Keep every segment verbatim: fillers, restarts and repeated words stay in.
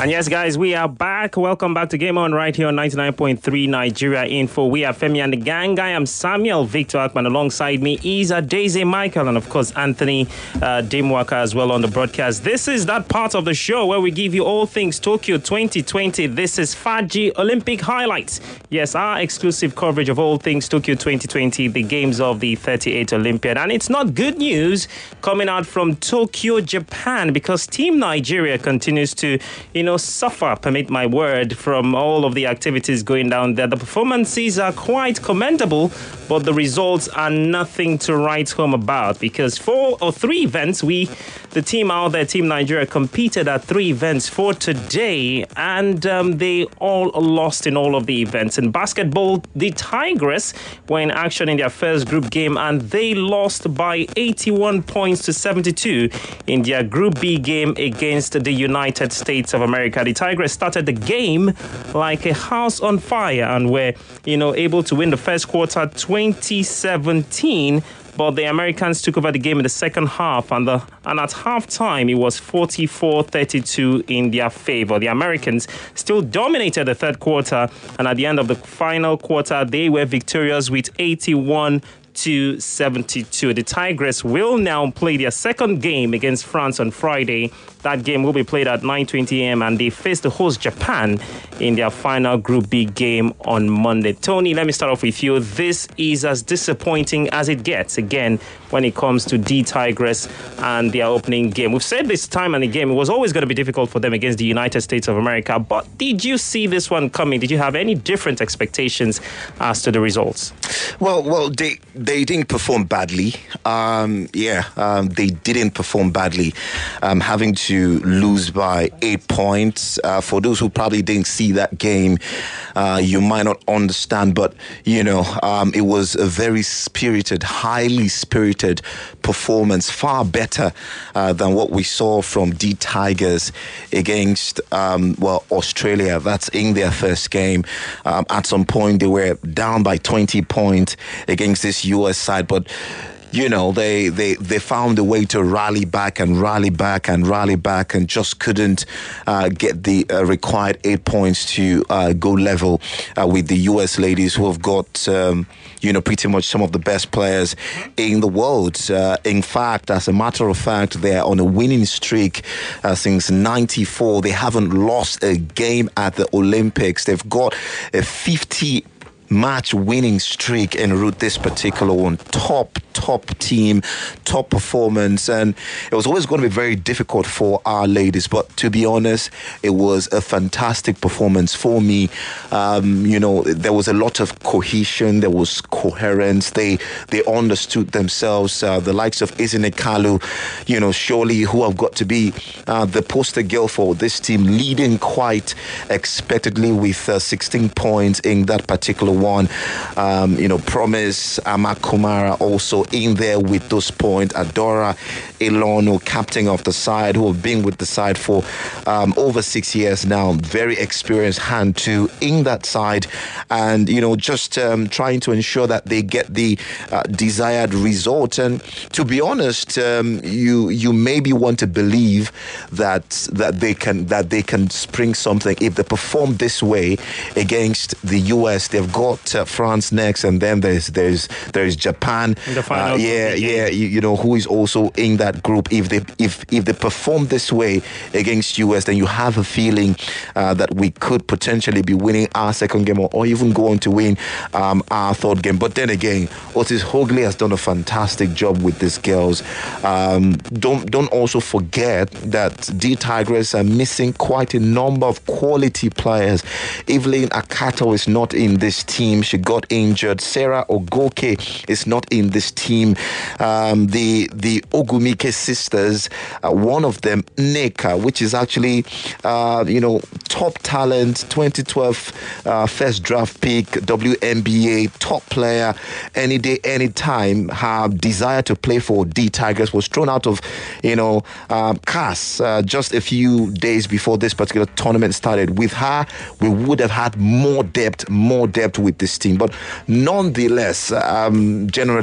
And yes, guys, we are back. Welcome back to Game On right here on ninety-nine point three Nigeria Info. We are Femi and the gang. I am Samuel Victor Akman. Alongside me is Daisy Michael and, of course, Anthony uh, Dimwaka as well on the broadcast. This is that part of the show where we give you all things Tokyo twenty twenty. This is Faji Olympic Highlights. Yes, our exclusive coverage of all things Tokyo twenty twenty, the games of the thirty-eighth Olympiad. And it's not good news coming out from Tokyo, Japan, because Team Nigeria continues to, you know, suffer, permit my word, from all of the activities going down there. The performances are quite commendable, but the results are nothing to write home about, because four or three events, we, the team out there, Team Nigeria, competed at three events for today, and um, they all lost in all of the events. In basketball, the Tigers were in action in their first group game, and they lost by eighty-one points to seventy-two in their Group B game against the United States of America. The Tigers started the game like a house on fire and were, you know, able to win the first quarter twenty seventeen. But the Americans took over the game in the second half, and the and at halftime it was forty-four thirty-two in their favor. The Americans still dominated the third quarter, and at the end of the final quarter, they were victorious with eighty-one to seventy-two. The Tigers will now play their second game against France on Friday. That game will be played at nine twenty a.m. and they face the host Japan in their final Group B game on Monday. Tony, let me start off with you. This is as disappointing as it gets, again, when it comes to the Tigers and their opening game. We've said this time and again, it was always going to be difficult for them against the United States of America. But did you see this one coming? Did you have any different expectations as to the results? Well, well, they they didn't perform badly. Um, yeah, um, they didn't perform badly. Um, having to lose by eight points. Uh, for those who probably didn't see that game, uh, you might not understand, but, you know, um, it was a very spirited, highly spirited performance, far better uh, than what we saw from the Tigers against, um, well, Australia. That's in their first game. Um, at some point, they were down by twenty points against this U S side, but you know, they, they, they found a way to rally back and rally back and rally back and just couldn't uh, get the uh, required eight points to uh, go level uh, with the U S ladies, who have got, um, you know, pretty much some of the best players in the world. Uh, in fact, as a matter of fact, they're on a winning streak uh, since ninety-four. They haven't lost a game at the Olympics. They've got a fifty match winning streak en route, this particular one. Top, top team, top performance. And it was always going to be very difficult for our ladies. But to be honest, it was a fantastic performance for me. Um, you know, there was a lot of cohesion. There was coherence. They they understood themselves. Uh, the likes of Izine Kalu, you know, surely who have got to be uh, the poster girl for this team, leading quite expectedly with uh, sixteen points in that particular one. Um, you know, Promise Amakumara also in there with those points. Adora Elono, captain of the side, who have been with the side for um, over six years now. Very experienced hand too in that side, and you know, just um, trying to ensure that they get the uh, desired result. And to be honest, um, you you maybe want to believe that that they can that they can spring something if they perform this way against the U S. They've got Uh, France next, and then there's there's there's Japan. The final uh, yeah, yeah, you, you know, who is also in that group. If they if if they perform this way against U S, then you have a feeling uh, that we could potentially be winning our second game, or, or even go on to win um, our third game. But then again, Otis Hogley has done a fantastic job with these girls. Um, don't don't also forget that the Tigers are missing quite a number of quality players. Evelyn Akato is not in this team. She got injured. Sarah Ogoke is not in this team. Um, the the Ogumike sisters, uh, one of them, Neka, which is actually, uh, you know, top talent, twenty twelve uh, first draft pick, W N B A, top player, any day, any time. Her desire to play for the Tigers was thrown out of, you know, um, C A S uh, just a few days before this particular tournament started. With her, we would have had more depth, more depth with this team. But nonetheless, um, generally, I would have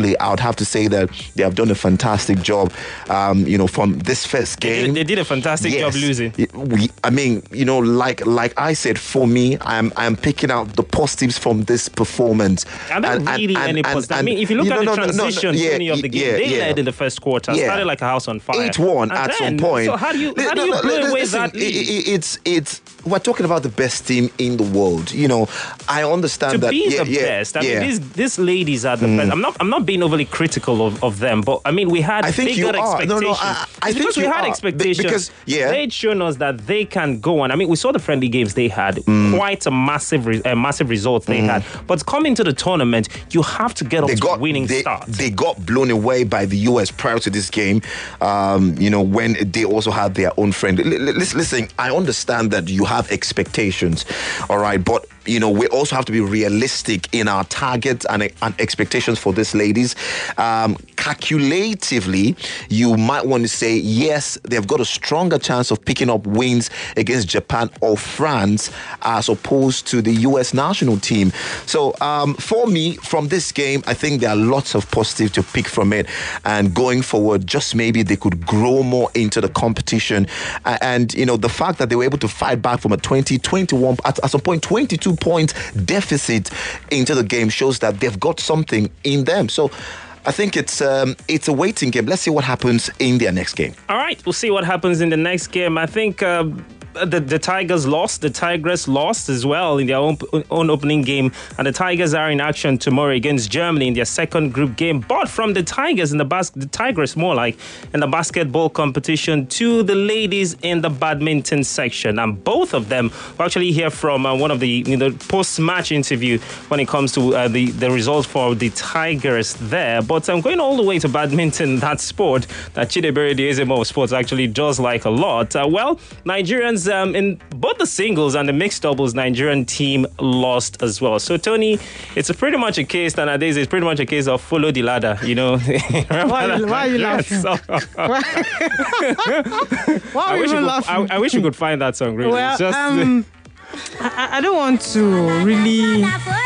have to say that they have done a fantastic job. Um, you know, from this first game, they did, they did a fantastic yes, job losing. We, I mean, you know, like like I said, for me, I'm I'm picking out the positives from this performance. I don't and, really and, any positives. I mean, if you look you at know, the no, transition no, no, yeah, of the game, yeah, they yeah. led in the first quarter, yeah. started like a house on fire. eight one at then, some point. So how do you how do you no, no, blow no, away listen, that lead? It, it's it's we're talking about the best team in the world. You know, I understand to that. To be yeah, the yeah, best, I yeah. mean, these these ladies are the mm. best. I'm not I'm not being overly critical of, of them, but I mean, we had I think bigger you are. expectations. No, no, I, I think because we you had are. expectations. Because yeah, they'd shown us that they can go on. I mean, we saw the friendly games they had, mm. quite a massive, re- uh, massive results they mm. had. But coming to the tournament, you have to get off they to got, a winning they, start. They got blown away by the U S prior to this game. Um, you know, when they also had their own friend. L- l- listen, I understand that you have expectations, all right, but you know, we also have to be realistic in our targets and, and expectations for these ladies. Um, calculatively, you might want to say, yes, they've got a stronger chance of picking up wins against Japan or France as opposed to the U S national team. So um, for me, from this game, I think there are lots of positive to pick from it. And going forward, just maybe they could grow more into the competition. And, and you know, the fact that they were able to fight back from a twenty, twenty-one, at, at some point, twenty-two point deficit into the game shows that they've got something in them. So I think it's um, it's a waiting game. Let's see what happens in their next game. All right, we'll see what happens in the next game. I think uh, the, the Tigers lost. The Tigress lost as well in their own, own opening game. And the Tigers are in action tomorrow against Germany in their second group game. But from the Tigers in the bas- the Tigress more like in the basketball competition to the ladies in the badminton section. And both of them will actually hear from uh, one of the you know, post-match interview when it comes to uh, the, the results for the Tigers there. But I'm going all the way to badminton, that sport that Chidebere Diezemo Sports actually does like a lot. Uh, well, Nigerians Um, in both the singles and the mixed doubles, Nigerian team lost as well. So, Tony, it's a pretty much a case, and nowadays it's pretty much a case of follow the ladder, you know. why, why are you laughing? So, why why are you even could, laughing? I, I wish you could find that song, really. Well, it's just, um, I, I don't want to really...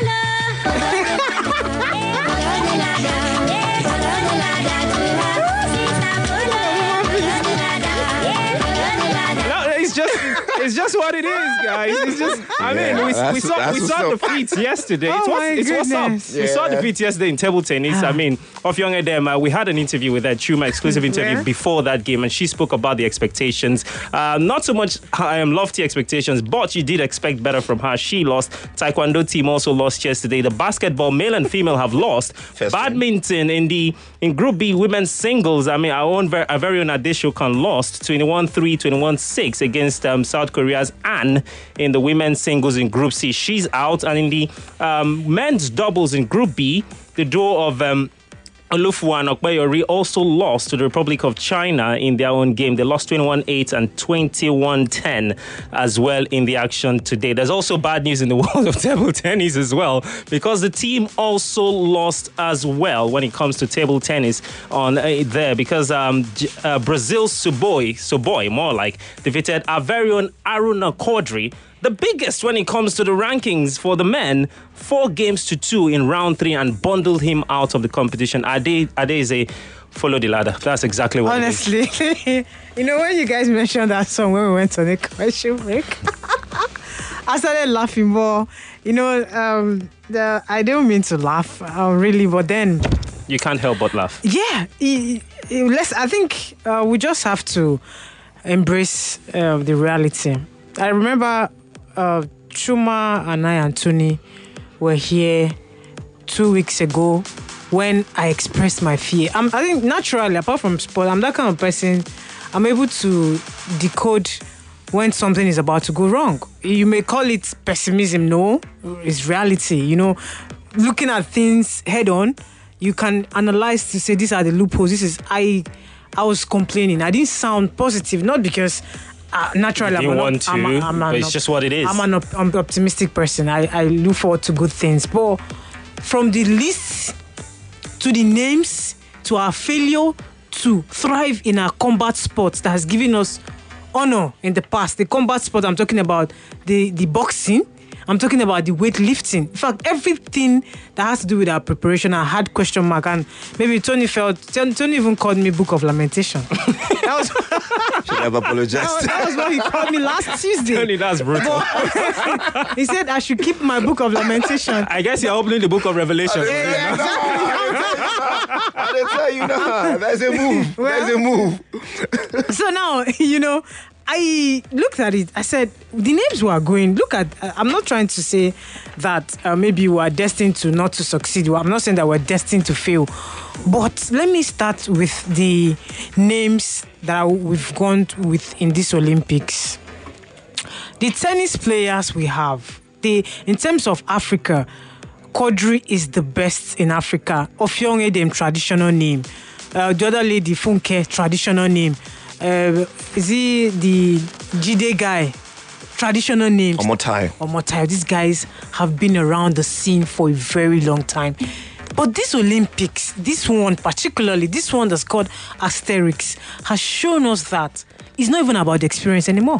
It's just, it's just what it is, guys. It's just, I yeah, mean, we, we saw, we saw the feats yesterday. Oh it's my what's, it's what's up. goodness. We saw the Yeah. feats yesterday in table tennis. I mean, of Young Edem, uh, we had an interview with her, Chuma, exclusive interview Yeah. before that game, and she spoke about the expectations. Uh, not so much um, lofty expectations, but you did expect better from her. She lost. Taekwondo team also lost yesterday. The basketball, male and female, have lost. First Badminton in the in Group B, women's singles, I mean, our own, ver- our very own Adeshokan lost twenty-one three, twenty-one six against um, South Korea's An in the women's singles in Group C. She's out. And in the um, men's doubles in Group B, the duo of um, Olufu and Okpeyori also lost to the Republic of China in their own game. They lost twenty-one eight and twenty-one ten as well in the action today. There's also bad news in the world of table tennis as well, because the team also lost as well when it comes to table tennis on uh, there, because um, uh, Brazil's Suboi, Suboi more like, defeated our very own Aruna Quadri, the biggest when it comes to the rankings for the men, four games to two in round three, and bundled him out of the competition. Ade, Ade is a follow the ladder. That's exactly what Honestly, it is. you know, when you guys mentioned that song when we went on the commercial break, I started laughing more. You know, um, the, I don't mean to laugh, uh, really, but then... You can't help but laugh. Yeah, it, it, let's, I think uh, we just have to embrace uh, the reality. I remember... Uh, Chuma and I and Tony were here two weeks ago when I expressed my fear. I'm, I think naturally, apart from sport, I'm that kind of person. I'm able to decode when something is about to go wrong. You may call it pessimism, no, it's reality. You know, looking at things head on, you can analyze to say these are the loopholes. This is I. I was complaining. I didn't sound positive, not because. Uh, naturally, you I'm want not, to, I'm, I'm, I'm but it's not, just what it is. I'm an op- I'm optimistic person. I, I look forward to good things. But from the list to the names to our failure to thrive in our combat sports that has given us honor in the past, the combat sport I'm talking about, the, the boxing I'm talking about the weightlifting. In fact, everything that has to do with our preparation, I had question mark. And maybe Tony felt, Tony even called me Book of Lamentation. That was, Should have apologized. that, was, that was what he called me last Tuesday. Tony, that's brutal. He said I should keep my Book of Lamentation. I guess you're opening the book of Revelation. Yeah, yeah, exactly. I didn't tell you now. There's a move. Well, There's a move. So now, you know, I looked at it. I said, the names were going. Look at, I'm not trying to say that uh, maybe we are destined to not to succeed. I'm not saying that we're destined to fail. But let me start with the names that we've gone with in this Olympics. The tennis players we have, they, in terms of Africa, Quadri is the best in Africa. Ofyong Edem, traditional name. Uh, the other lady, Funke, traditional name. Uh, is he the Jide guy? Traditional names. Omotai. Omotai. These guys have been around the scene for a very long time. But this Olympics, this one particularly, this one that's called Asterix, has shown us that it's not even about the experience anymore.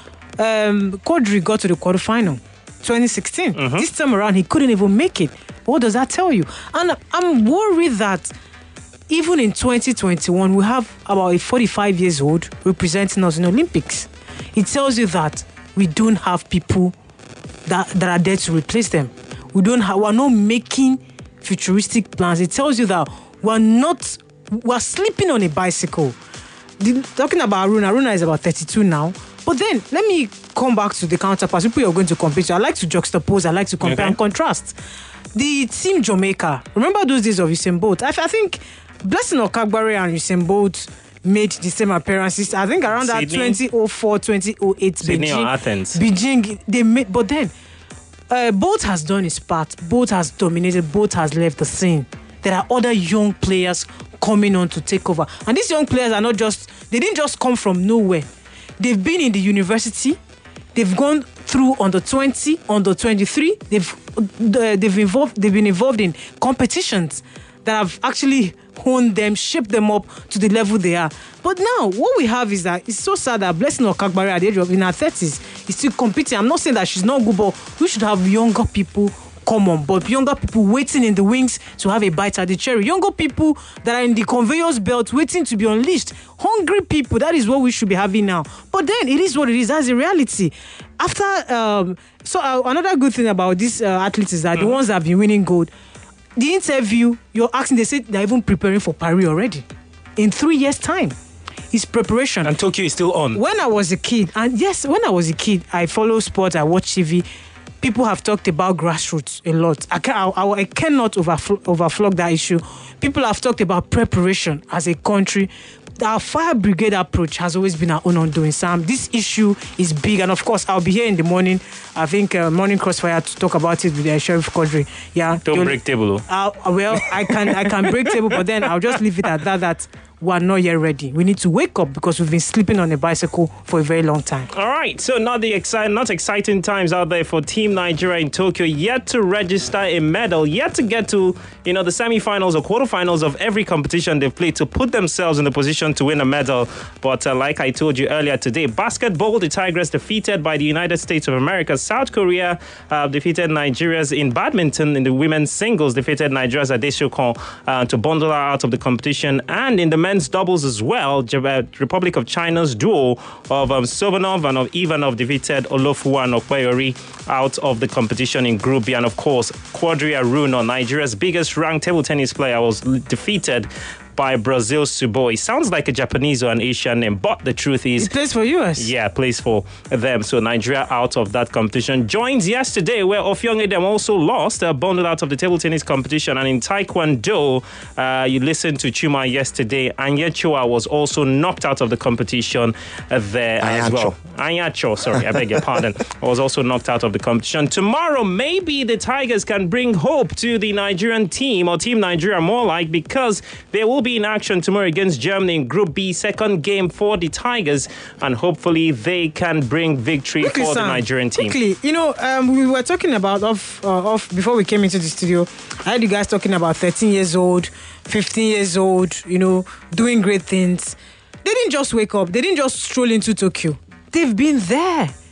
Um, Quadri got to the quarterfinal, twenty sixteen. Mm-hmm. This time around, he couldn't even make it. What does that tell you? And I'm worried that even in twenty twenty-one, we have about a forty-five years old representing us in Olympics. It tells you that we don't have people that, that are there to replace them. We don't have, we're not making futuristic plans. It tells you that we're not, we're sleeping on a bicycle. The, talking about Aruna, Aruna is about thirty-two now. But then, let me come back to the counterparts. People you're going to compete with. I like to juxtapose. I like to compare okay. and contrast. The team Jamaica. Remember those days of Usain Bolt? I, I think Blessing Okagbare and Usain Bolt made the same appearances. I think around Sydney. That twenty oh four, twenty oh eight Sydney Beijing. Or Athens. Beijing, they made, but then uh, Bolt has done his part. Bolt has dominated. Bolt has left the scene. There are other young players coming on to take over. And these young players are not just, they didn't just come from nowhere. They've been in the university. They've gone through under twenty, under twenty-three. They've they've involved. They've been involved in competitions that have actually honed them, shaped them up to the level they are. But now, what we have is that it's so sad that Blessing Okagbare at the age of in her thirties is still competing. I'm not saying that she's not good, but we should have younger people come on board. Younger people waiting in the wings to have a bite at the cherry. Younger people that are in the conveyor's belt waiting to be unleashed. Hungry people, that is what we should be having now. But then, it is what it is. That's the reality. After, um, so uh, another good thing about these uh, athletes is that mm-hmm. the ones that have been winning gold, the interview, you're asking, they say they're even preparing for Paris already. In three years' time. It's preparation. And Tokyo is still on. When I was a kid, and yes, when I was a kid, I follow sports, I watch T V. People have talked about grassroots a lot. I, can, I, I cannot overfl- overflog that issue. People have talked about preparation as a country. Our fire brigade approach has always been our own undoing, Sam. This issue is big, and of course, I'll be here in the morning. I think uh, morning crossfire to talk about it with uh, Sheriff Quadri. Yeah, don't break table. Uh, well, I can I can break table, but then I'll just leave it at that. That we're not yet ready. We need to wake up because we've been sleeping on a bicycle for a very long time. All right, so not the exciting, not exciting times out there for Team Nigeria in Tokyo. Yet to register a medal. Yet to get to you know the semi-finals or quarterfinals of every competition they've played to put themselves in the position to win a medal. But uh, like I told you earlier today, basketball, the Tigers defeated by the United States of America. South Korea uh, defeated Nigeria's in badminton. In the women's singles, defeated Nigeria's Adeshokon uh, to bundle her out of the competition. And in the men's doubles as well, Republic of China's duo of um, Sovanov and of Ivanov defeated Olofuwa and Okpeyori out of the competition in Group B. And of course, Quadri Aruna, Nigeria's biggest ranked table tennis player, was defeated by Brazil Suboi. Sounds like a Japanese or an Asian name, but the truth is... He plays for U S. Yeah, plays for them. So Nigeria out of that competition. Joins yesterday where Ofyong Edem also lost, uh, bundled out of the table tennis competition. And in Taekwondo, uh, you listened to Chuma yesterday. Anya Chua was also knocked out of the competition uh, there Ayacho. as well. Anyacho, sorry, I beg your pardon. Was also knocked out of the competition. Tomorrow, maybe the Tigers can bring hope to the Nigerian team, or Team Nigeria more like, because they will be in action tomorrow against Germany in Group B, second game for the Tigers, and hopefully they can bring victory quickly, for Sam, the Nigerian team. Quickly, you know, um, we were talking about off, uh, off before we came into the studio. I heard you guys talking about thirteen years old, fifteen years old, you know, doing great things. They didn't just wake up. They didn't just stroll into Tokyo. They've been there.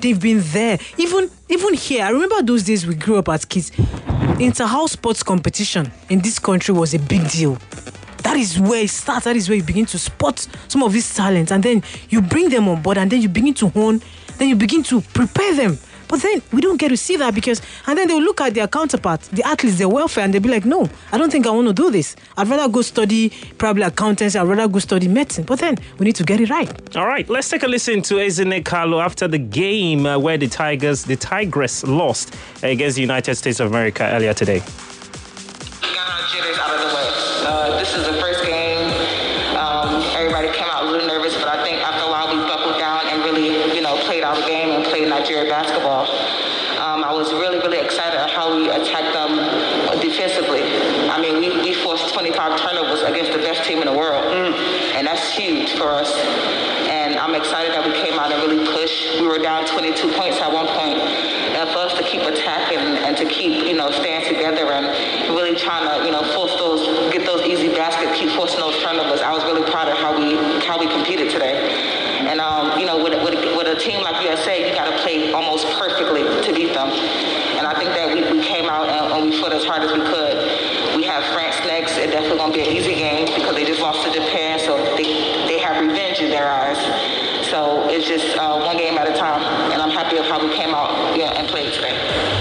They've been there. Even even here, I remember those days we grew up as kids. Inter-house sports competition in this country was a big deal. That is where it starts. That is where you begin to spot some of these talents, and then you bring them on board, and then you begin to hone, then you begin to prepare them. But then we don't get to see that because, and then they'll look at their counterparts, the athletes, their welfare, and they'll be like, no, I don't think I want to do this. I'd rather go study probably accountancy. I'd rather go study medicine. But then we need to get it right. All right, let's take a listen to Ezinne Kalu after the game uh, where the Tigers, the Tigress lost against the United States of America earlier today. We got our jitters out of the way. Uh, this is the first game. Um, everybody came out a little nervous, but I think after a while we buckled down and really, you know, played our game and played Nigeria basketball. Um, I was really, really excited at how we attacked them defensively. I mean, we, we forced twenty-five turnovers against the best team in the world, mm. and that's huge for us. And I'm excited that we came out and really pushed. We were down twenty-two points at one point. And for us to keep attacking and to keep, you know, staying together and really trying to, you know, force those, get those easy baskets, keep forcing those turnovers. I was really proud of how we how we competed today. And, um, you know, with, with, with a team like U S A, you got to play almost perfectly to beat them. And I think that we, we came out and, and we fought as hard as we could. We have France next. It's definitely going to be an easy game because they just lost to Japan, so they, they have revenge in their eyes. So it's just uh, one game at a time. And I'm happy of how we came out yeah, and played today.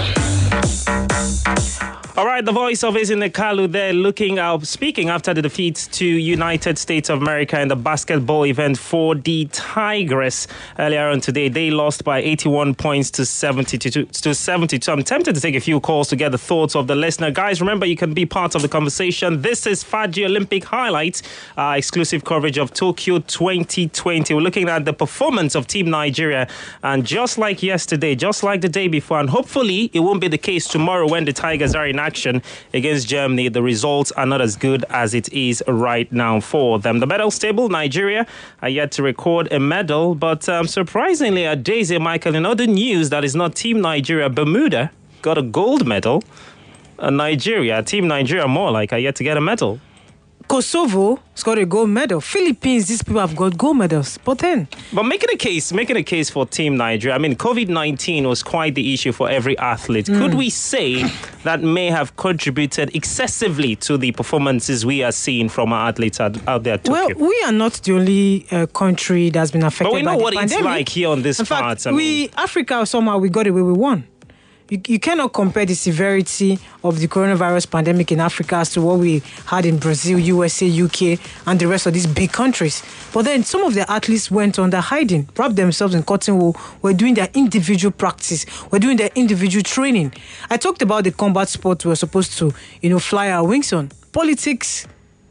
All right, the voice of Ezinne Kalu there looking out, speaking after the defeat to United States of America in the basketball event for the Tigress earlier on today. They lost by eighty-one points to seventy-two. To seventy-two. I'm tempted to take a few calls to get the thoughts of the listener. Guys, remember you can be part of the conversation. This is Fadji Olympic Highlights, uh, exclusive coverage of Tokyo twenty twenty. We're looking at the performance of Team Nigeria, and just like yesterday, just like the day before, and hopefully it won't be the case tomorrow when the Tigers are in action against Germany. The results are not as good as it is right now for them. The medal table, Nigeria are yet to record a medal, but um, surprisingly, at Daisy Michael, in other news that is not Team Nigeria, Bermuda got a gold medal. Uh, Nigeria, Team Nigeria more like, are yet to get a medal. Kosovo has got a gold medal. Philippines, these people have got gold medals. But then... But making a case, making a case for Team Nigeria, I mean, covid nineteen was quite the issue for every athlete. Mm. Could we say that may have contributed excessively to the performances we are seeing from our athletes out, out there at Tokyo? Well, we are not the only uh, country that's been affected by the pandemic. But we know what it's like here on this In part. fact, I we, mean, Africa, somehow we got away with one. You, you cannot compare the severity of the coronavirus pandemic in Africa as to what we had in Brazil, U S A, U K, and the rest of these big countries. But then some of the athletes went under hiding, wrapped themselves in cotton wool, were doing their individual practice, were doing their individual training. I talked about the combat sport we were supposed to, you know, fly our wings on. Politics,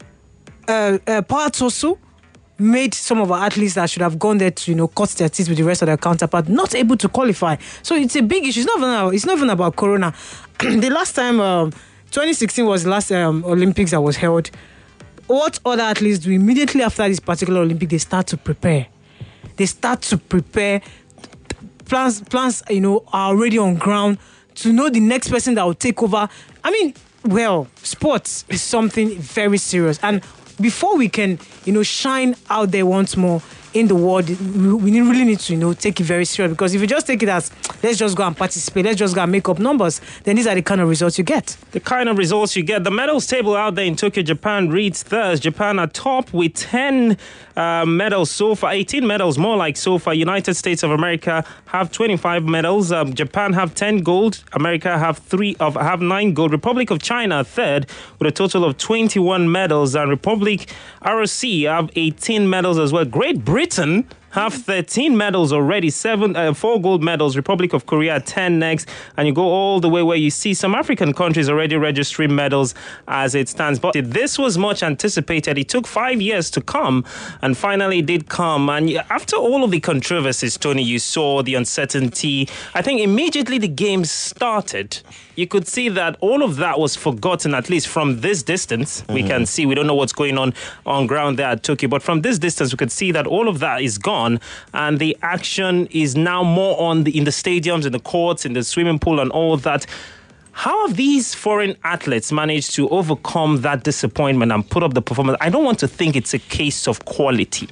uh, uh, parts also, made some of our athletes that should have gone there to, you know, cut their teeth with the rest of their counterpart not able to qualify. So it's a big issue. It's not even about, it's not even about corona. The last time, um, twenty sixteen was the last um, Olympics that was held. What other athletes do immediately after this particular Olympic? They start to prepare. They start to prepare. Plans, plans, you know, are already on ground to know the next person that will take over. I mean, well, sports is something very serious. And before we can, you know, shine out there once more in the world, we really need to, you know, take it very serious. Because if you just take it as, let's just go and participate, let's just go and make up numbers, then these are the kind of results you get. The kind of results you get. The medals table out there in Tokyo, Japan reads thus. Japan are top with ten uh, medals so far, eighteen medals more like so far. United States of America have twenty-five medals. Um, Japan have ten gold. America have three of have nine gold. Republic of China third with a total of twenty-one medals. And Republic R O C have eighteen medals as well. Great Britain have thirteen medals already, seven, uh, four gold medals. Republic of Korea, ten next. And you go all the way where you see some African countries already registering medals as it stands. But this was much anticipated. It took five years to come and finally did come. And after all of the controversies, Tony, you saw the uncertainty. I think immediately the game started, you could see that all of that was forgotten, at least from this distance. Mm-hmm. We can see, we don't know what's going on on ground there at Tokyo, but from this distance, we could see that all of that is gone. And the action is now more on the in the stadiums, in the courts, in the swimming pool and all that. How have these foreign athletes managed to overcome that disappointment and put up the performance? I don't want to think it's a case of quality.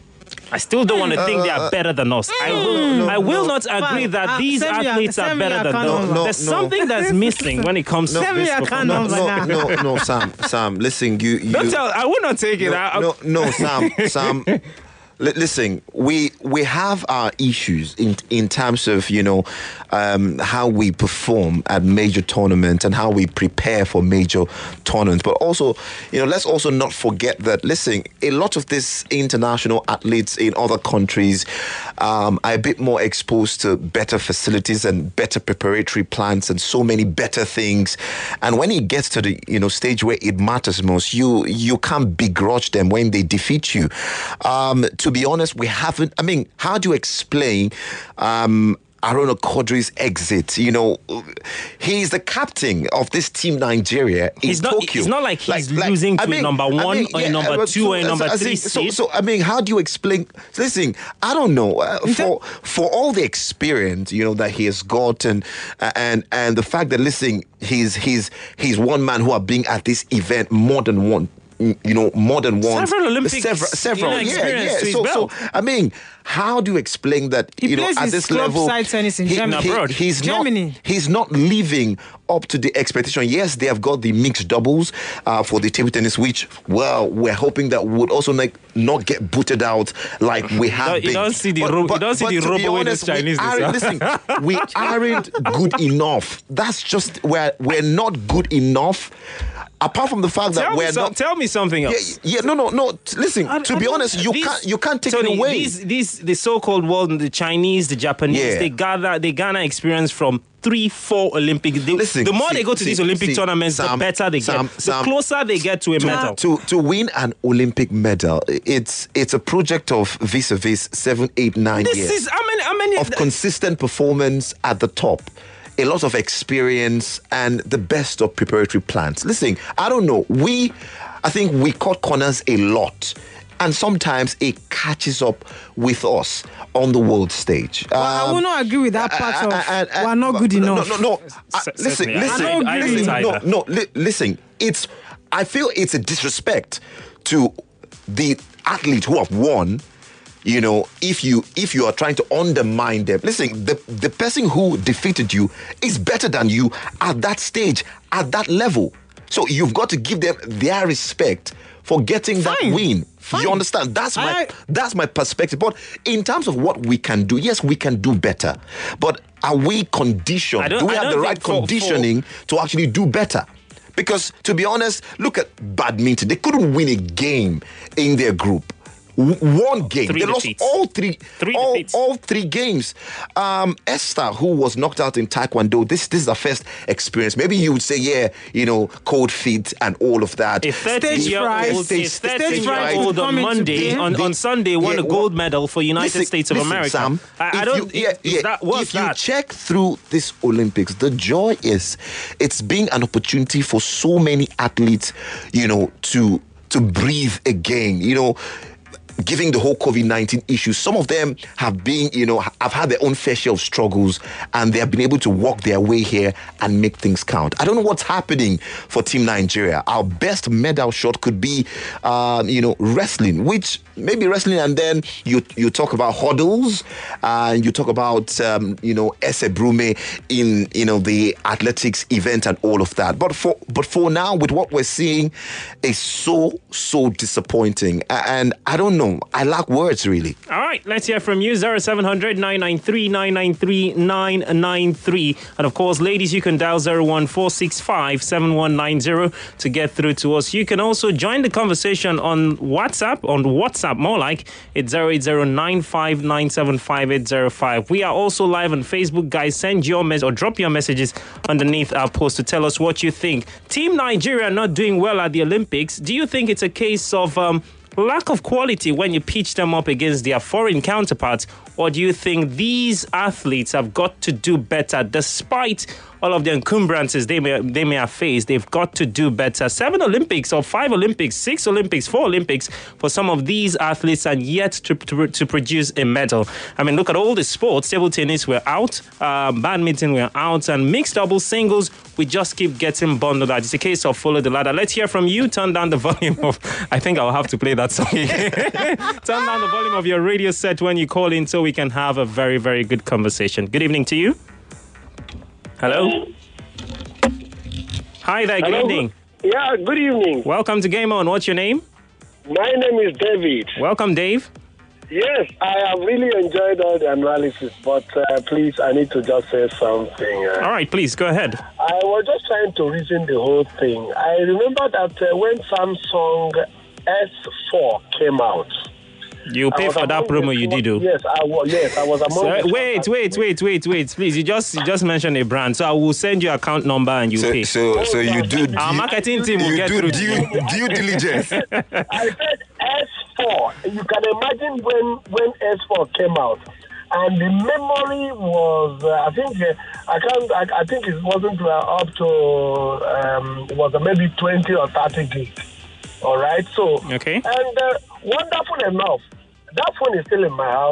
I still don't want to think they are better than us. I will, no, I will no. not agree Man, that uh, these send me a- athletes are send me better a than account us. number. No, There's no. something that's missing when it comes to Send me this a account performance. No, number no, now. no, no, Sam, Sam. Listen, you, you. Don't tell. I will not take it. No, I, no, no, Sam, Sam. Li- Listen, we we have our issues in in terms of you know um, how we perform at major tournaments and how we prepare for major tournaments. But also, you know, let's also not forget that. Listen, a lot of these international athletes in other countries um, are a bit more exposed to better facilities and better preparatory plans and so many better things. And when it gets to the you know stage where it matters most, you you can't begrudge them when they defeat you. Um, to be honest, we haven't. I mean, how do you explain um, Aruna Quadri's exit? You know, he's the captain of this team Nigeria in He's not. Tokyo. It's not like he's losing to I a mean- number I one mean, or a yeah, number uh, two so, or a number so, three so, seed. so, I mean, how do you explain? Listen, I don't know. Uh, for for all the experience, you know, that he has got, and and and the fact that listen, he's he's he's one man who are being at this event more than one. You know, more than one. Several Olympics, several, several. you know, yeah, experience yeah. to his So, so, belt. I mean, how do you explain that? He you know, plays at his this club level, side tennis in he- Germany. he- Abroad. he's Germany. not. He's not living up to the expectation. Yes, they have got the mixed doubles uh, for the table tennis, which, well, we're hoping that would also like not get booted out like we have You been. don't see the ro- you don't see but the to be robo with honest, the Chinese we this aren't, listen, we aren't good enough. That's just we're we're not good enough. Apart from the fact that Tell me, we're some, not. tell me something Yeah, else. yeah, no, no, no. t- Listen, I- to I be don't- honest, you These- can't you can't take Tony, it away. These, these, the so-called world, the Chinese, the Japanese, Yeah. they gather, they garner experience from three, four Olympic. They, Listen, the more see, they go to see, these Olympic see, tournaments, the Sam, better they Sam, get. The Sam, closer they get to a medal. to to win an Olympic medal, it's it's a project of vis-a-vis seven, eight, nine This years is how many? How many? of consistent performance at the top, a lot of experience, and the best of preparatory plans. Listen, I don't know. We, I think we cut corners a lot. And sometimes it catches up with us on the world stage. Well, I Um, will not agree with that part of uh, uh, uh, we're not good no, enough. No, no, no. Uh, C- listen, certainly, I- listen, I don't agree. listen. I No, don't no. Li- listen. It's. I feel it's a disrespect to the athlete who have won. You know, if you if you are trying to undermine them, listen. The the person who defeated you is better than you at that stage, at that level. So you've got to give them their respect for getting that Fine. win. Fine. You understand? That's my I- that's my perspective. But in terms of what we can do, yes, we can do better. But are we conditioned? I don't- Do we I have don't the right think for- for- conditioning to actually do better? Because to be honest, look at badminton. They couldn't win a game in their group. W- One game. Three they defeats. lost all three, Three all, defeats. all three games. Um, Esther, who was knocked out in Taekwondo, this this is her first experience. Maybe you would say, yeah, you know, cold feet and all of that. A Stage thirty-year-old, fright. a Stage- thirty-year-old fright on coming to Monday, play. on, on They- Sunday, won yeah, a gold well, medal for United Listen- States of listen, America. Sam, I, I if don't. You, yeah, is yeah, that, what's if you that? check through this Olympics, the joy is it's being an opportunity for so many athletes, you know, to to breathe again. You know, giving the whole COVID nineteen issue, some of them have been, you know, have had their own fair share of struggles, and they have been able to walk their way here and make things count. I don't know what's happening for Team Nigeria. Our best medal shot could be, um, you know, wrestling, which maybe wrestling, and then you you talk about hurdles, and uh, you talk about, um, you know, Ese Brume in, you know, the athletics event and all of that. But for but for now, with what we're seeing, is so so disappointing, and I don't know. I lack words, really. All right, let's hear from you. zero seven hundred, nine nine three, nine nine three, nine nine three. And of course, ladies, you can dial zero one four six five, seven one nine zero to get through to us. You can also join the conversation on WhatsApp, on WhatsApp more like. It's zero eight zero nine five nine seven five eight zero five. We are also live on Facebook. Guys, send your message or drop your messages underneath our post to tell us what you think. Team Nigeria not doing well at the Olympics. Do you think it's a case of um, lack of quality when you pitch them up against their foreign counterparts, or do you think these athletes have got to do better despite all of the encumbrances they may they may have faced? They've got to do better. Seven Olympics or five Olympics, six Olympics, four Olympics for some of these athletes, and yet to, to, to produce a medal. I mean, look at all the sports. Table tennis were out, uh, badminton were out, and mixed double singles we just keep getting bundled out. It's a case of follow the ladder. Let's hear from you. Turn down the volume of... I think I'll have to play that song again. Turn down the volume of your radio set when you call in so we can have a very, very good conversation. Good evening to you. Hello? Hi there, good Hello. evening. Yeah, good evening. Welcome to Game On. What's your name? My name is David. Welcome, Dave. Yes, I have really enjoyed all the analysis, but uh, please, I need to just say something. Uh, All right, please, go ahead. I was just trying to reason the whole thing. I remember that uh, when Samsung S four came out, You pay for that promo you did, though. Yes, I was. Yes, I was among. So, the wait, wait, wait, wait, wait, please. You just you just mentioned a brand, so I will send you account number and you So, pay. so, so you do. Our you- marketing team will you get do through. due, due diligence. I said S four. You can imagine when when S four came out, and the memory was. Uh, I think uh, I can't. I, I think it wasn't uh, up to. Um, it was uh, maybe twenty or thirty gigs. All right. So. Okay. And uh, wonderful enough, that phone is still in my house.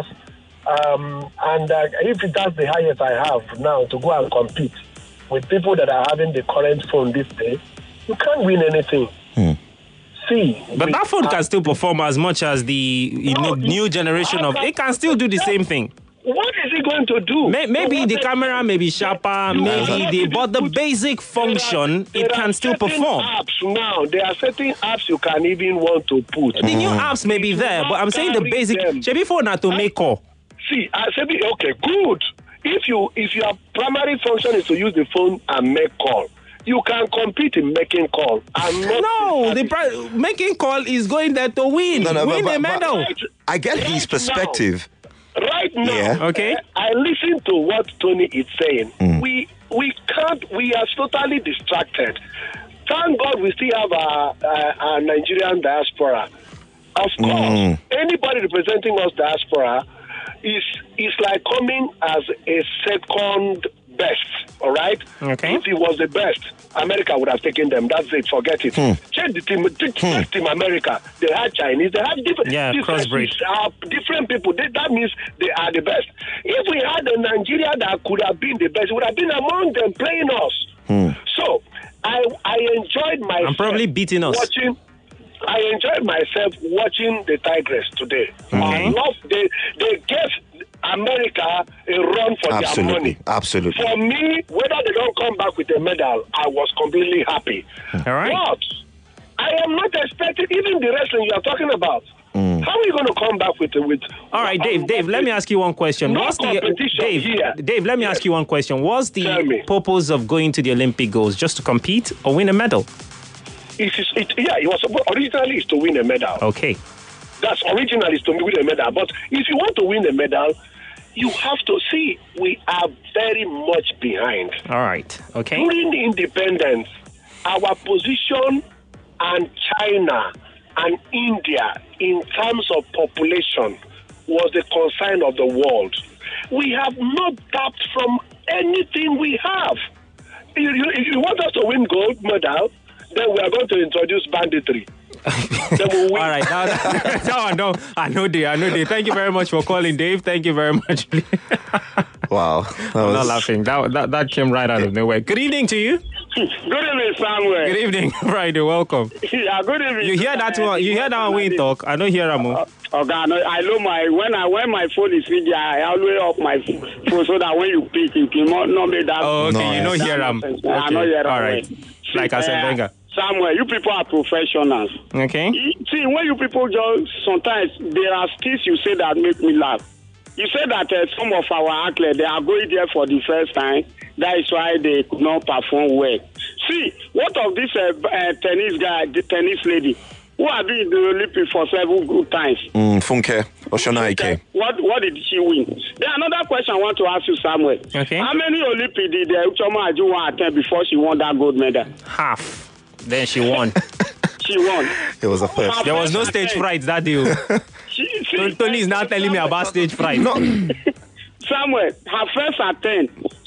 Um, and uh, if that's the highest I have now to go and compete with people that are having the current phone this day, you can't win anything. Hmm. See, But we that phone are- can still perform as much as the you know, No, new generation of. It can still do the same thing. What is he going to do? May- Maybe So the what camera may be sharper, You maybe have the to but the put- basic function there are- it there can are still certain perform. Apps now, there are certain apps you can even want to put. The new apps may be there, but I'm saying the Carry basic. them. Shebi phone na to make call. See, I said, okay, good. If you if your primary function is to use the phone and make call, you can compete in making call. I'm not No, the pri- making call is going there to win, No, no, but- win but- a but- medal. I get his Right perspective. Right now, Yeah. Okay. uh, I listen to what Tony is saying. We we can't. We are totally distracted. Thank God we still have a, a, a Nigerian diaspora. Of course, anybody representing us diaspora is is like coming as a second best. All right. Okay. If he was the best, America would have taken them. That's it. Forget it. Check the team. Check team America. They have Chinese. They have different. Yeah, different crossbreed. uh, different people. They, that means they are the best. If we had a Nigeria that could have been the best, it would have been among them playing us. So I I enjoyed myself. And probably beating us. Watching. I enjoyed myself watching the Tigers today. I Okay. love they they gave America a run for their Absolutely, money. absolutely. For me, whether they don't come back with a medal, I was completely happy. All right. But I am not expecting even the wrestling you are talking about. How are you going to come back with with? All right, Dave. Dave, let me ask you one question. No What's the competition Dave? here. Dave, let me ask you one question. What's Tell me. the purpose of going to the Olympic Games? Just to compete or win a medal? It is, it, yeah, it was supposed, originally is to win a medal. Okay. That's originally is to win a medal. But if you want to win a medal, you have to see we are very much behind. All right. Okay. During the independence, our position and China and India in terms of population was the concern of the world. We have not tapped from anything we have. If you, if you want us to win gold medal, then we are going to introduce banditry. Then we'll win. All right. Now, now I know. I know, Dave. I know, Dave. Thank you very much for calling, Dave. Thank you very much. Wow. That I'm not was- laughing. That, that that came right out of nowhere. Good evening to you. Good evening, Samuel. Good evening, Friday. Welcome. Yeah, good evening. You hear that one? You hear that one when you talk? I don't hear Ramo. Okay, I know, I know my when I when my phone is ready, I always off my phone so that when you pick, you can not, not make that. Oh, okay. No, You know yes. hear Ram. I Okay. know hear Ram. All right. Like I said, Wenger. Samuel, you people are professionals. Okay. You- See, when you people just sometimes there are things you say that make me laugh. You say that uh, some of our athletes they are going there for the first time. That is why they could not perform well. See, what of this uh, uh, tennis guy, the tennis lady, who have been in the Olympics for several good times? Mm, Funke, Oshonaike. What what did she win? Then another question I want to ask you, Samuel. Okay. How many Olympics did uh, Uchoma Ajuwon attend before she won that gold medal? Half. Then she won. She won. It was a first. There was no stage fright that day. She, she, Tony is now telling me about stage fright. No, Samuel, her first attempt, she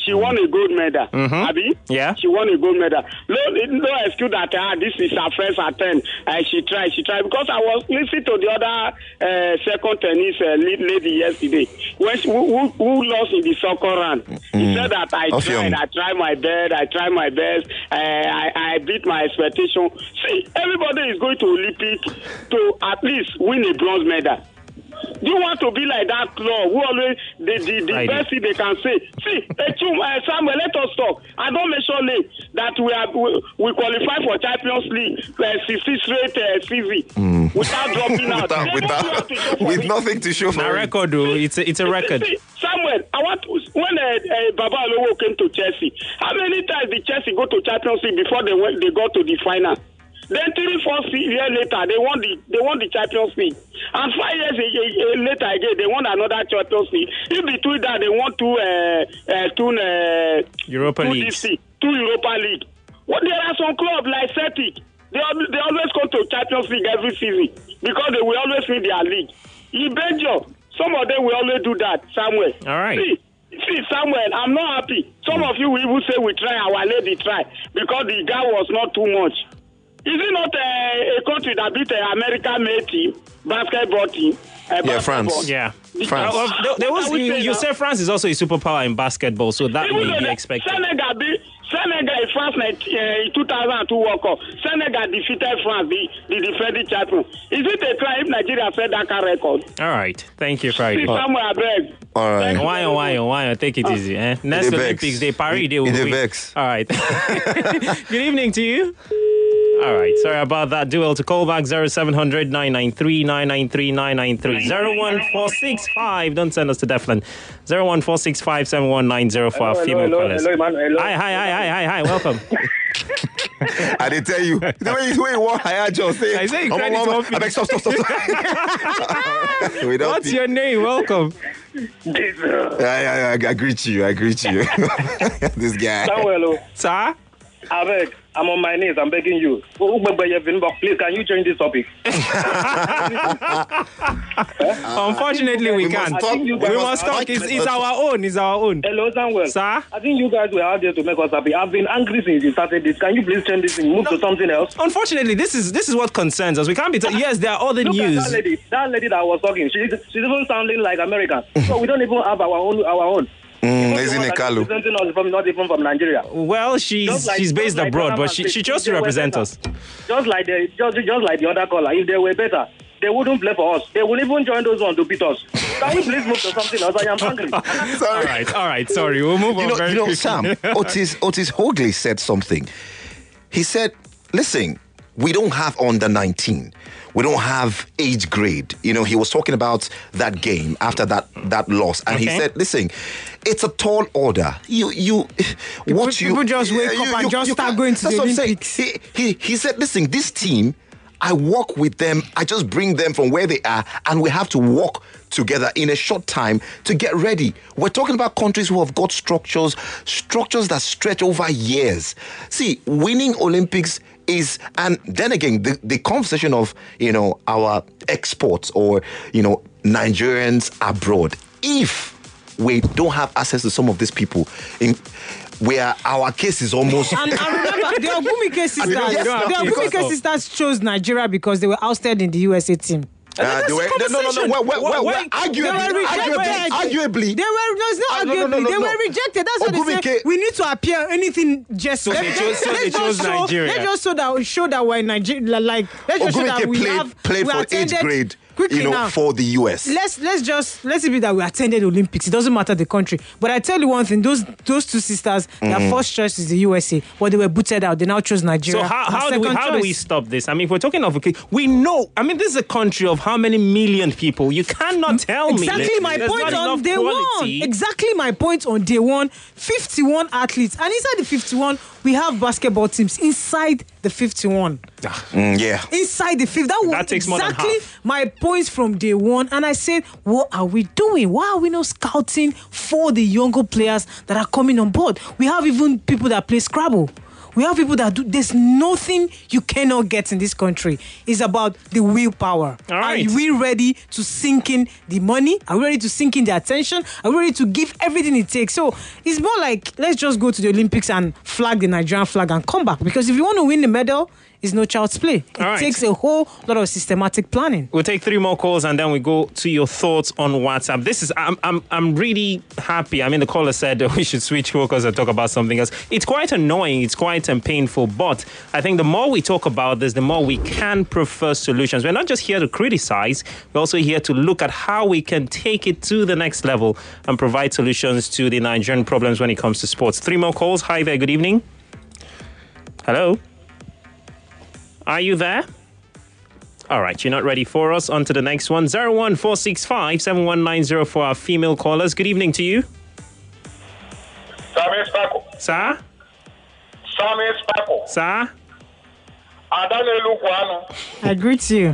she won a gold medal. Mm-hmm. Abi? Yeah. She won a gold medal. No, no excuse that ah, this is her first attempt. Uh, she tried, she tried. Because I was listening to the other uh, second tennis uh, lady yesterday when she, who, who lost in the soccer round. Mm. He said that I Of tried, young. I tried my best, I tried my best. Uh, I, I beat my expectation. See, everybody is going to Olympic to at least win a bronze medal. Do you want to be like that club who always the the, the best thing they can say? See, uh, Samuel, let us talk. I don't mention late that we are we, we qualify for Champions League uh, sixty straight uh, season mm. without dropping out. without, without, with nothing to show for a record, though. It's a, it's a record. See, Samuel, I want to, when uh, uh, Baba Alowo came to Chelsea, how many times did Chelsea go to Champions League before they went they got to the final? Then three, four years later, they won the they won the Champions League, and five years a, a, a later again, they won another Champions League. In between that, they won two uh, uh, two uh, Europa two League, two Europa League. Well, there are some clubs like Celtic. They they always go to Champions League every season because they will always win their league. In Belgium, some of them will always do that. Samuel. All right. See, See, Samuel, I'm not happy. Some of you will even say we try, our lady try, because the guy was not too much. Is it not uh, a country that beat an American-made team, basketball team? Uh, Yeah, basketball? France. Yeah. France. Uh, there, there was, you, you said France is also a superpower in basketball, so that Even may be though expected. Senegal beat Senegal in France uh, in two thousand two World Cup. Senegal defeated France, the, the defending champion. Is it a crime if Nigeria set that kind of record? All right. Thank you, Friday. See, Samuel, I beg. All right. Why, why, why? Take it easy. Eh? Next It Olympics, vex. they Paris, they will It win. vex. All right. Good evening to you. All right. Sorry about that. Duel to call back zero seven hundred nine nine three nine nine three nine nine three zero one four six five. Don't send us to Deflin. zero one four six five seven one nine zero for our female hello, callers. hello, man, hello. Hi, hi, hi, hi, hi, hi. Welcome. I did tell you. The way you, way you want higher just say. I say you Oh, credit mama, one I beg, stop, stop, stop. stop. We don't What's think- your name? Welcome. Yeah, yeah, yeah, I greet you. I greet you. This guy. Samuel, Sir? I beg, I'm on my knees. I'm begging you. Please, can you change this topic? Unfortunately, we We must can't. talk- We we must must talk. talk. It's, it's our own. It's our own. Hello, Samuel. Sir? I think you guys were out there to make us happy. I've been angry since you started this. Can you please change this and move to something else? Unfortunately, this is this is what concerns us. We can't be. T- yes, there are other Look at news. that lady. That lady that was talking. She's, she's even sounding like American. So we don't even have our own. Our own. Mm, Even the isn't one it, that is Kalu? representing us from not even from Nigeria. Well, she's Just like- she's based just like abroad, Ghana but she, and she Spain, chose they to were represent better. us. Just like the just, just like the other caller. If they were better, they wouldn't play for us. They would even join those ones to beat us. Can we please move to something else? I am angry. All right, all right. Sorry, we'll move on You know, very you know quickly. Sam, Otis, Otis Hogley said something. He said, listen, we don't have under nineteen. We don't have age grade. You know, he was talking about that game after that that loss. And Okay. he said, listen, it's a tall order. You, you, what people you... just wake you- up and you- just you start can't- going to that's the what I'm saying. Olympics. He, he, he said, listen, this team, I work with them. I just bring them from where they are, and we have to work together in a short time to get ready. We're talking about countries who have got structures, structures that stretch over years. See, winning Olympics is, and then again, the, the conversation of, you know, our exports or, you know, Nigerians abroad. If we don't have access to some of these people in where our case is almost... And, and remember, the Ogumike sisters, We don't- yes, the no, Ogumike because of- sisters chose Nigeria because they were ousted in the U S A team. Uh, they were, no, no, no, no, well, well, well, well, arguably, They were arguably, rejected. arguably, They were no, it's not Ah, no, no, arguably. no, no, they no. were rejected. That's what they Ogumike- say. We need to appear anything just. So they chose- so they let's chose just show- Nigeria. Let's just show that show that we're in Nigeria. Like let's just show that Ogumike we played, have played we for age attended grade, quickly you know, now. for the U S. Let's let's just let's it be that we attended Olympics. It doesn't matter the country. But I tell you one thing: those those two sisters, their first choice is the U S A, but they were booted out. They now chose So Nigeria. how, as how do we second how do we choice. stop this? I mean, if we're talking of okay, we know. I mean, this is a country of how many million people? You cannot tell me. Exactly my There's point not on enough day quality. one. Exactly my point on day one. fifty-one athletes, and inside the fifty-one, we have basketball teams inside the fifty-one. Mm, yeah. Inside the fifth, that was That takes more than exactly half. my points from day one. And I said, what are we doing? Why are we not scouting for the younger players that are coming on board? We have even people that play Scrabble. We have people that do. There's nothing you cannot get in this country. It's about the willpower. All right. Are we ready to sink in the money? Are we ready to sink in the attention? Are we ready to give everything it takes? So it's more like, let's just go to the Olympics and flag the Nigerian flag and come back. Because if you want to win the medal, it's no child's play. It All right. takes a whole lot of systematic planning. We'll take three more calls and then we go to your thoughts on WhatsApp. This is, I'm I'm, I'm really happy. I mean, the caller said we should switch focus and talk about something else. It's quite annoying. It's quite um, painful. But I think the more we talk about this, the more we can prefer solutions. We're not just here to criticize. We're also here to look at how we can take it to the next level and provide solutions to the Nigerian problems when it comes to sports. Three more calls. Hi there. Good evening. Hello. Are you there? All right, you're not ready for us. On to the next one. zero one four six five seven one nine zero for our female callers. Good evening to you. Sammy Sparkle. Sir? Sammy Sparkle. Sir? Adane Lukwano. I greet you.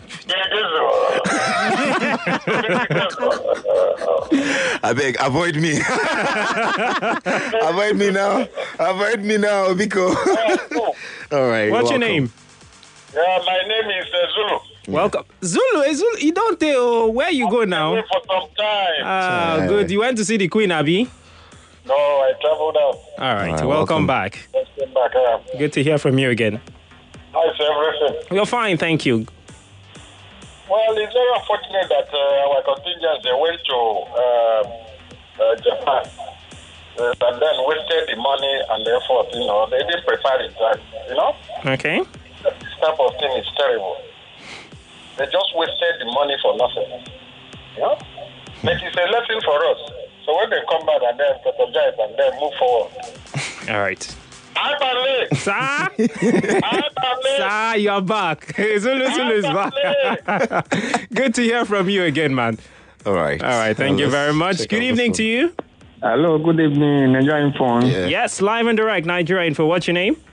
I beg, avoid me. Avoid me now. Avoid me now, Biko. All right. What's your welcome. name? Yeah, my name is uh, Zulu. Welcome. Zulu, eh, Zulu, you don't tell where you go now. For some time. Ah, Time. good. You went to see the Queen, Abby? No, I traveled out. All right, All right, welcome, welcome. back. Let's get back. Uh, Good to hear from you again. how's everything? You're fine, thank you. Well, it's very unfortunate that uh, our contingents they went to uh, uh, Japan uh, and then wasted the money and the effort. You know, they didn't prepare it. Uh, you know, Okay. this type of thing is terrible. They just wasted the money for nothing. You know, but it's a lesson for us. So when they come back and then strategize and then move forward. All right. I'm Barley. Sir? I'm Barley. Sir, you're back. Zulu, Zulu is back. Good to hear from you again, man. All right. All right, thank Now you let's very much. check Good out the evening phone. to you. Hello, good evening, Nigerian phone. Yeah. Yes, live and direct, Nigeria Info. What's your name?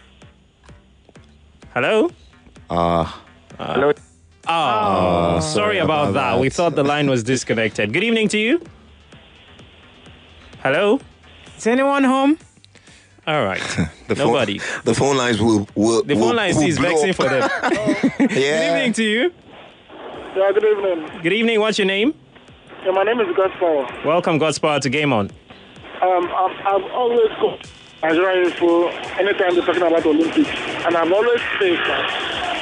Hello? Uh, Hello. Oh, sorry about, about that. that. We thought the line was disconnected. Good evening to you. Hello? Is anyone home? All right. the Nobody. Phone, the phone lines will. will The will, phone line will is blow vexing up. for them. Good Yeah. evening to you. Yeah, good evening. Good evening. What's your name? Yeah, my name is Gaspar. Welcome, Godspire, to Game On. Um, I've, I've always got Nigeria Info anytime they're talking about Olympics, and I've always said that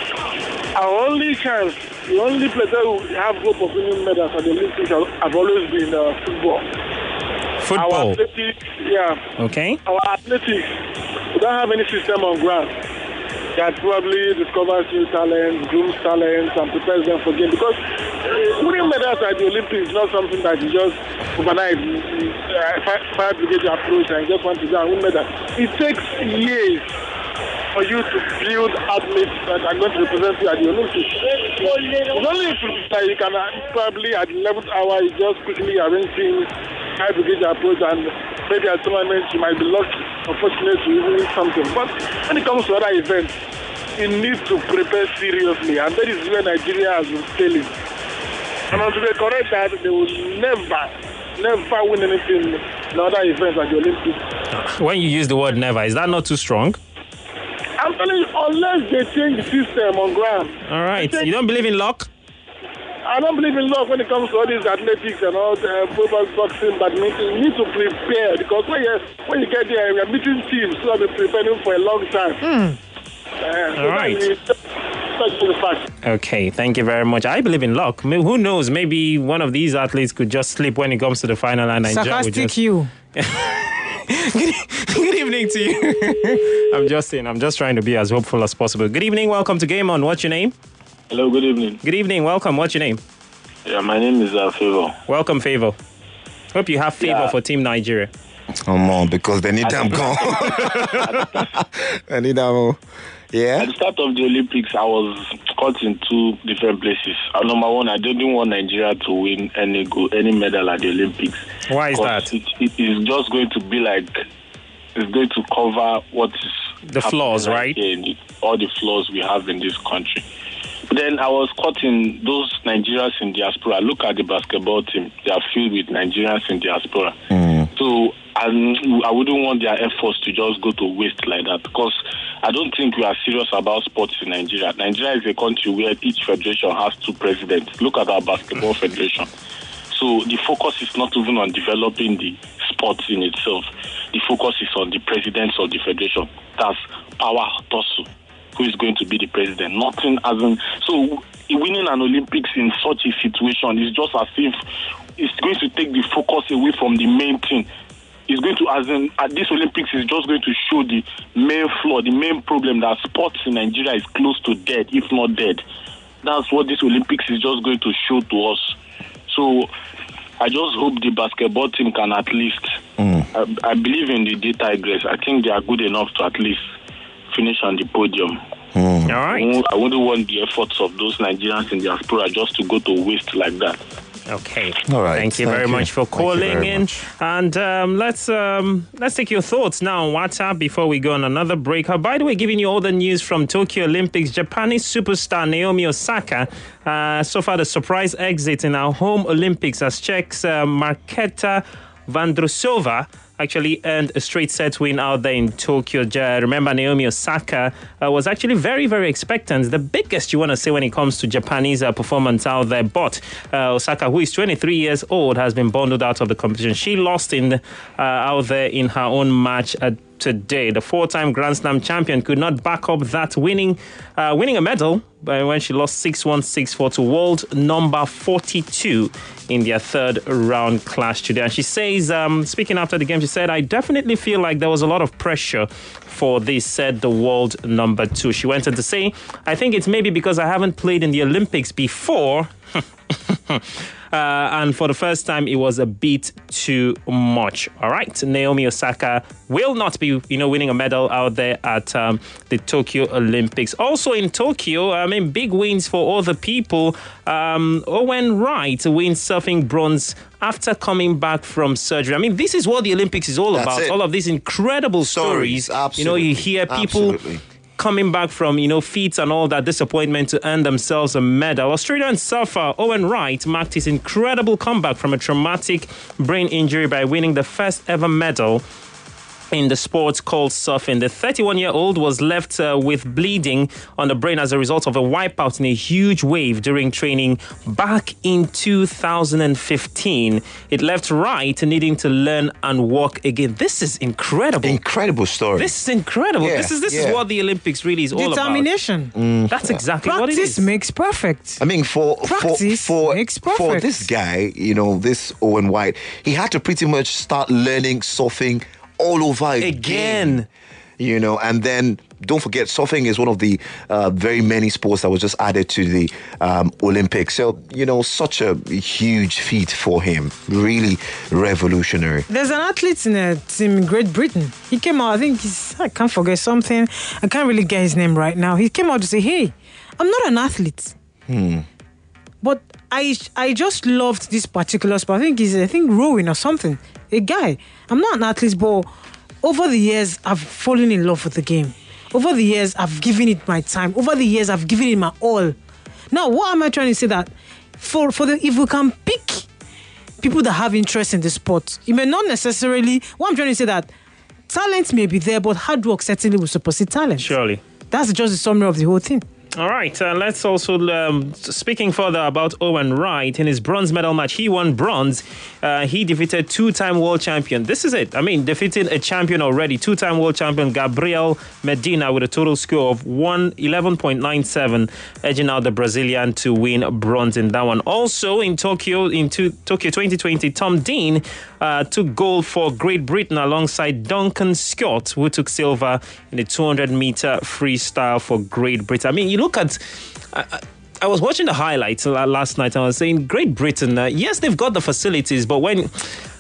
our only chance, the only place that we have hope of winning medals at the Olympics have always been uh, football. Our Football. athletics, yeah, Okay. our athletics, we don't have any system on ground that probably discovers new talents, grooms talents, and prepares them for games. Because uh, winning medals at the Olympics is not something that you just overnight uh, fire, fire brigade approach and you just want to go and win medals. It takes years for you to build athletes that are going to represent you at the Olympics. It's only if that you can uh, probably at the eleventh hour you just quickly arrange things, fire brigade approach, and maybe at tournaments you might be lucky or fortunate to even win something. But when it comes to other events, you need to prepare seriously, and that is where Nigeria has been failing. And until they correct that, they will never, never win anything in other events at the Olympics. When you use the word never, is that not too strong? I'm telling you, unless they change the system on ground. All right. You don't believe in luck? I don't believe in luck when it comes to all these athletics and all the football, boxing, badminton. You need to prepare because when you when you get there, you're meeting teams who have been preparing for a long time. Uh, so All right. That's the fact. Okay, thank you very much. I believe in luck. May- Who knows? Maybe one of these athletes could just slip when it comes to the final and Nigeria would Sarcastic just... you. Good, good evening to you. I'm just saying, I'm just trying to be as hopeful as possible. Good evening, welcome to Game On. What's your name? Hello, good evening. Good evening, welcome. What's your name? Yeah, my name is uh, Favor. Welcome, Favor. Hope you have favor Yeah. for Team Nigeria. Come on, because they need them gone. I need them. Yeah. At the start of the Olympics, I was caught in two different places. Uh, number one, I didn't want Nigeria to win any go, any medal at the Olympics. Why is 'Cause that? It, it is just going to be like, it's going to cover what is The flaws, happening right? here in the, all the flaws we have in this country. But then I was caught in those Nigerians in diaspora. Look at the basketball team. They are filled with Nigerians in diaspora. Mm. So and I wouldn't want their efforts to just go to waste like that, because I don't think we are serious about sports in Nigeria. Nigeria is a country where each federation has two presidents. Look at our basketball federation. So the focus is not even on developing the sports in itself. The focus is on the presidents of the federation. That's power tussle. Who is going to be the president? Nothing as in. So winning an Olympics in such a situation is just as if it's going to take the focus away from the main thing. It's going to, as in, at this Olympics, is just going to show the main flaw, the main problem that sports in Nigeria is close to dead, if not dead. That's what this Olympics is just going to show to us. So I just hope the basketball team can at least, mm. I, I believe in the D Tigers. I think they are good enough to at least finish on the podium. Mm. All right. I wouldn't want the efforts of those Nigerians in diaspora just to go to waste like that. Okay. All right. Thank you Thank very you. much for calling in. Much. And um, let's um, let's take your thoughts now on WhatsApp before we go on another break. Uh, by the way, giving you all the news from Tokyo Olympics, Japanese superstar Naomi Osaka uh, so far the surprise exit in our home Olympics as Czech's uh, Marketa Vandrusova actually earned a straight set win out there in Tokyo. Uh, remember, Naomi Osaka uh, was actually very, very expectant. The biggest you want to say when it comes to Japanese uh, performance out there. But uh, Osaka, who is twenty-three years old, has been bundled out of the competition. She lost in uh, out there in her own match at today. The four-time Grand Slam champion could not back up that winning uh, winning a medal when she lost six one, six four to world number forty-two in their third round clash today. And she says, um, speaking after the game, she said, I definitely feel like there was a lot of pressure for this, said the world number two. She went on to say, I think it's maybe because I haven't played in the Olympics before. Uh, and for the first time, it was a bit too much. All right. Naomi Osaka will not be, you know, winning a medal out there at um, the Tokyo Olympics. Also in Tokyo, I mean, big wins for all the people. Um, Owen Wright wins surfing bronze after coming back from surgery. I mean, this is what the Olympics is all That's about. it. All of these incredible stories. Stories, absolutely. You know, you hear people Absolutely. coming back from, you know, feats and all that disappointment to earn themselves a medal. Australian surfer Owen Wright marked his incredible comeback from a traumatic brain injury by winning the first ever medal in the sport called surfing. The thirty-one-year-old was left uh, with bleeding on the brain as a result of a wipeout in a huge wave during training back in two thousand fifteen. It left Wright needing to learn and walk again. This is incredible. Incredible story. This is incredible. Yeah, this is this yeah. is what the Olympics really is all about. Determination. Mm. That's exactly what it Practice is. makes perfect. I mean, for Practice for for, makes for perfect. this guy, you know, this Owen White, he had to pretty much start learning surfing all over again. Again. You know, and then don't forget, surfing is one of the uh, very many sports that was just added to the um, Olympics. So, you know, such a huge feat for him. Really revolutionary. There's an athlete in a team in Great Britain. He came out, I think he's, I can't forget something. I can't really get his name right now. He came out to say, hey, I'm not an athlete. Hmm. But I I just loved this particular sport. I think he's, I think, rowing or something. A guy. I'm not an athlete, but over the years, I've fallen in love with the game. Over the years, I've given it my time. Over the years, I've given it my all. Now, what am I trying to say? That for, for the if we can pick people that have interest in the sport, it may not necessarily, what I'm trying to say that talent may be there, but hard work certainly will supersede talent. Surely. That's just the summary of the whole thing. All right, uh, let's also, um, speaking further about Owen Wright, in his bronze medal match, he won bronze. Uh, he defeated two-time world champion. This is it. I mean, defeating a champion already, two-time world champion Gabriel Medina with a total score of one eleven point nine seven, edging out the Brazilian to win bronze in that one. Also in Tokyo, in to- Tokyo twenty twenty, Tom Dean uh, took gold for Great Britain alongside Duncan Scott, who took silver in the two hundred meter freestyle for Great Britain. I mean, you look at... I, I was watching the highlights last night and I was saying, Great Britain, uh, yes, they've got the facilities, but when...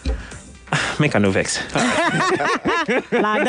Make a no vex. and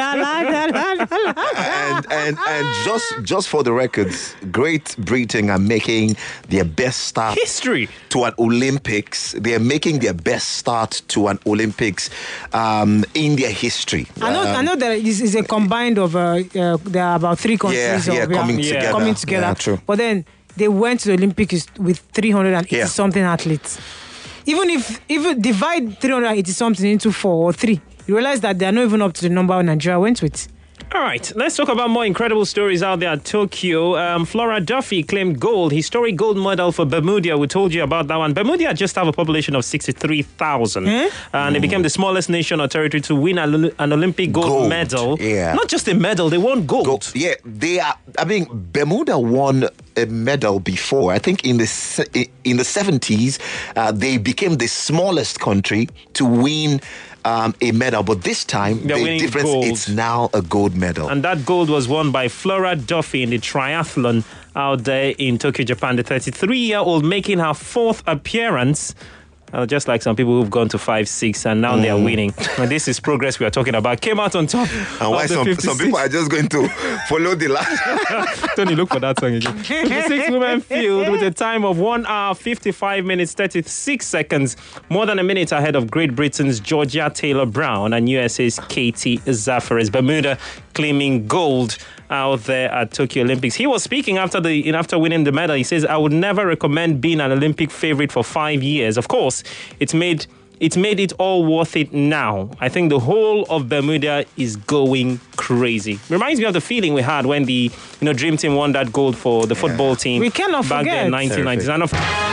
and and just just for the records, Great Britain are making their best start history to an Olympics. They are making their best start to an Olympics um, in their history. I know. Um, I know that it is a combined of. Uh, uh, there are about three countries. Yeah, yeah, of, coming yeah, together. Coming together. Yeah, true. But then they went to the Olympics with three hundred eighty Yeah. something athletes. even if even divide three hundred eighty something into four or three, you realize that they are not even up to the number Nigeria went with. All right, let's talk about more incredible stories out there at Tokyo. Um, Flora Duffy claimed gold, historic gold medal for Bermuda. We told you about that one. Bermuda just have a population of sixty-three thousand. Hmm? And they became the smallest nation or territory to win an, an Olympic gold, Gold, medal. yeah. Not just a medal, they won gold. Gold. Yeah, they are. I mean, Bermuda won a medal before. I think in the se- in the seventies, uh, they became the smallest country to win um, a medal. But this time, They're the winning difference gold. it's now a gold medal. And that gold was won by Flora Duffy in the triathlon out there in Tokyo, Japan. The thirty-three-year-old making her fourth appearance. Uh, just like some people who've gone to five, six, and now mm. they are winning. And this is progress we are talking about. Came out on top. And why some, some people are just going to follow the line. Tony, look for that song again. fifty-six women field with a time of one hour, fifty-five minutes, thirty-six seconds. More than a minute ahead of Great Britain's Georgia Taylor Brown and U S A's Katie Zaferes. Bermuda claiming gold out there at Tokyo Olympics. He was speaking after the after winning the medal. He says, I would never recommend being an Olympic favorite for five years. Of course, it's made it's made it all worth it now. I think the whole of Bermuda is going crazy. Reminds me of the feeling we had when the you know Dream Team won that gold for the yeah. football team. We cannot back forget. then in nineteen nineties. And of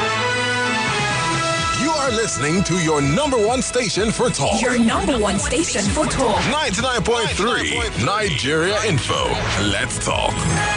You are listening to your number one station for talk. Your number one station for talk. ninety-nine point three Nigeria Info. Let's talk.